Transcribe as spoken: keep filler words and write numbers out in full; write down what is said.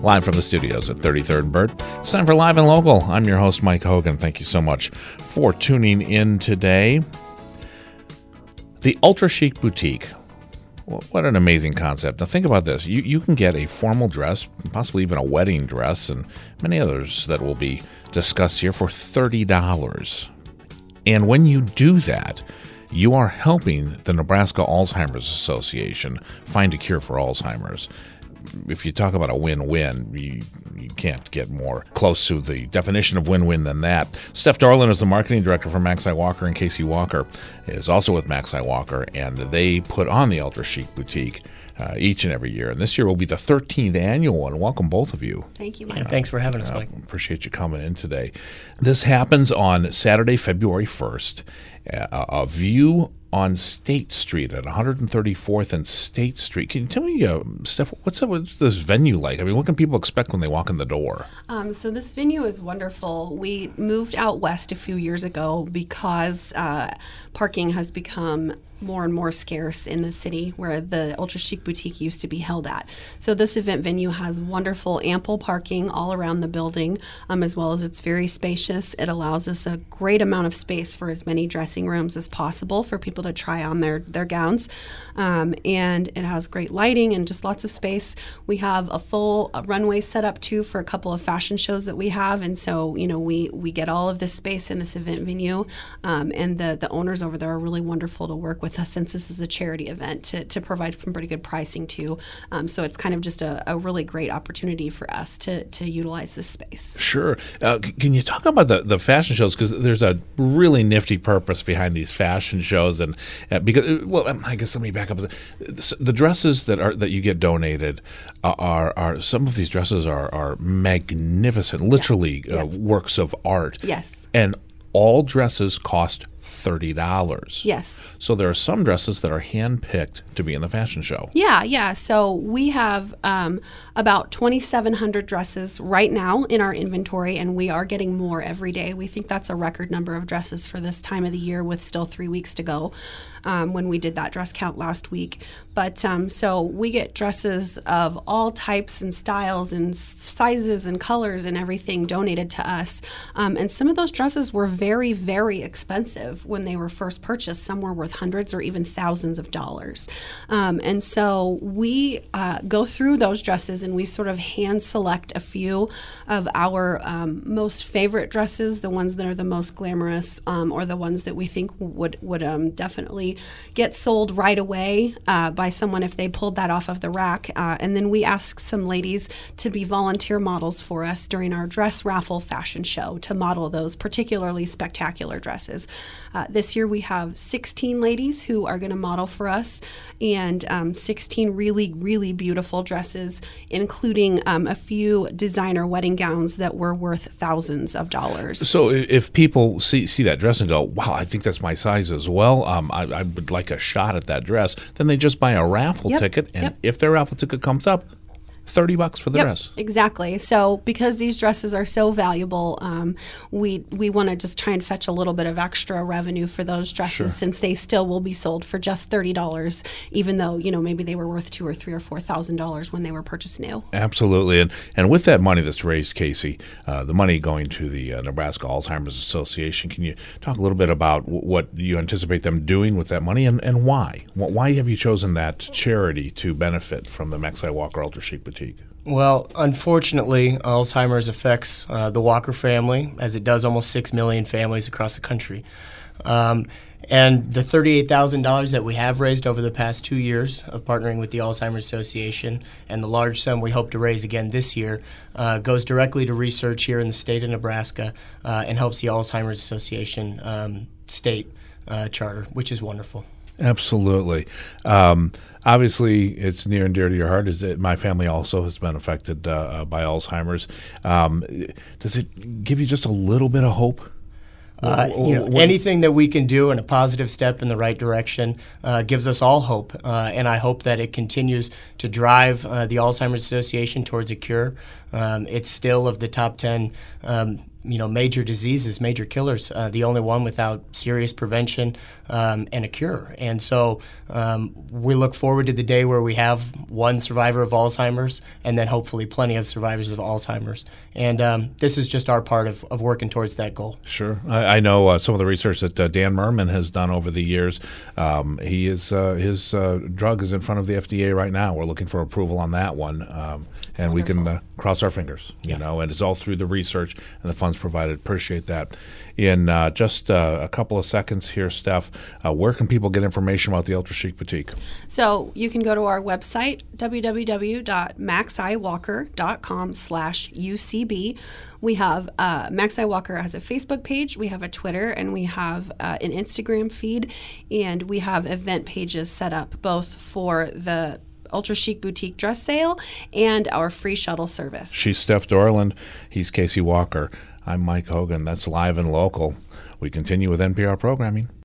live from the studios at thirty-third and Bird. It's time for Live and Local. I'm your host, Mike Hogan. Thank you so much for tuning in today. The Ultra Chic Boutique. What an amazing concept. Now think about this. You you can get a formal dress, possibly even a wedding dress, and many others that will be discussed here for thirty dollars. And when you do that, you are helping the Nebraska Alzheimer's Association find a cure for Alzheimer's. If you talk about a win-win, you, you can't get more close to the definition of win-win than that. Steph Dorland is the marketing director for Max I. Walker, and Casey Walker is also with Max I. Walker, and they put on the Ultra Chic Boutique uh, each and every year. And this year will be the thirteenth annual one. Welcome, both of you. Thank you, Mike. Yeah, thanks for having us, uh, Mike. Appreciate you coming in today. This happens on Saturday, February first. Uh, a view on State Street at one thirty-fourth and State Street. Can you tell me, uh, Steph, what's, that, what's this venue like? I mean, what can people expect when they walk in the door? Um, so this venue is wonderful. We moved out west a few years ago because uh, parking has become more and more scarce in the city where the Ultra Chic Boutique used to be held at. So this event venue has wonderful, ample parking all around the building, um, as well as it's very spacious. It allows us a great amount of space for as many dressing rooms as possible for people to try on their, their gowns. Um, and it has great lighting and just lots of space. We have a full uh, runway set up too for a couple of fashion shows that we have. And so, you know, we, we get all of this space in this event venue. Um, and the, the owners over there are really wonderful to work with us, since this is a charity event, to, to provide some pretty good pricing too. Um, so it's kind of just a, a really great opportunity for us to, to utilize this space. Sure. Uh, c- can you talk about the, the fashion shows? Because there's a really nifty purpose behind these fashion shows. And uh, because, well, I guess let me back up. The, the dresses that are that you get donated are, are, are some of these dresses are, are magnificent, literally yeah. uh, Yep. works of art. Yes. And all dresses cost thirty dollars. Yes. So there are some dresses that are hand-picked to be in the fashion show. Yeah, yeah. So we have um, about twenty-seven hundred dresses right now in our inventory, and we are getting more every day. We think that's a record number of dresses for this time of the year with still three weeks to go um, when we did that dress count last week. But um, so we get dresses of all types and styles and sizes and colors and everything donated to us. Um, and some of those dresses were very, very expensive when they were first purchased. Some were worth hundreds or even thousands of dollars. Um, and so we uh, go through those dresses and we sort of hand select a few of our um, most favorite dresses, the ones that are the most glamorous um, or the ones that we think would, would um, definitely get sold right away uh, by someone if they pulled that off of the rack. Uh, and then we ask some ladies to be volunteer models for us during our dress raffle fashion show to model those particularly spectacular dresses. Uh, this year we have sixteen ladies who are going to model for us, and um, sixteen really, really beautiful dresses, including um, a few designer wedding gowns that were worth thousands of dollars. So if people see see that dress and go, wow, I think that's my size as well, um, I, I would like a shot at that dress, then they just buy a raffle Yep, ticket, and yep. if their raffle ticket comes up, thirty bucks for the Yep, dress. exactly. So because these dresses are so valuable, um, we we want to just try and fetch a little bit of extra revenue for those dresses, Sure. since they still will be sold for just thirty dollars, even though, you know, maybe they were worth two or three or four thousand dollars when they were purchased new. Absolutely. And and with that money that's raised, Casey, uh, the money going to the uh, Nebraska Alzheimer's Association, can you talk a little bit about w- what you anticipate them doing with that money, and, and why? Why have you chosen that charity to benefit from the Max I. Walker Ultra Chic Boutique? Well, unfortunately, Alzheimer's affects uh, the Walker family, as it does almost six million families across the country. Um, and the thirty-eight thousand dollars that we have raised over the past two years of partnering with the Alzheimer's Association, and the large sum we hope to raise again this year, uh, goes directly to research here in the state of Nebraska uh, and helps the Alzheimer's Association um, state uh, charter, which is wonderful. Absolutely. Um, obviously, it's near and dear to your heart. Is that my family also has been affected uh, by Alzheimer's. Um, does it give you just a little bit of hope? Uh, you know, anything that we can do in a positive step in the right direction uh, gives us all hope, uh, and I hope that it continues to drive uh, the Alzheimer's Association towards a cure. Um, it's still of the top ten um, you know, major diseases, major killers, uh, the only one without serious prevention um, and a cure. And so um, we look forward to the day where we have one survivor of Alzheimer's and then hopefully plenty of survivors of Alzheimer's. And um, this is just our part of, of working towards that goal. Sure. I, I know uh, some of the research that uh, Dan Merman has done over the years. Um, he is uh, his uh, drug is in front of the F D A right now. We're looking for approval on that one, um, and wonderful. We can uh, cross our fingers. You yeah. know, and it's all through the research and the funds provided. Appreciate that. In uh, just uh, a couple of seconds here, Steph, uh, where can people get information about the Ultra Chic Boutique? So you can go to our website, w w w dot max i walker dot com slash U C B. We have uh, Max I Walker has a Facebook page, we have a Twitter, and we have uh, an Instagram feed, and we have event pages set up both for the Ultra Chic Boutique dress sale and our free shuttle service. She's Steph Dorland. He's Casey Walker. I'm Mike Hogan. That's Live and Local. We continue with N P R programming.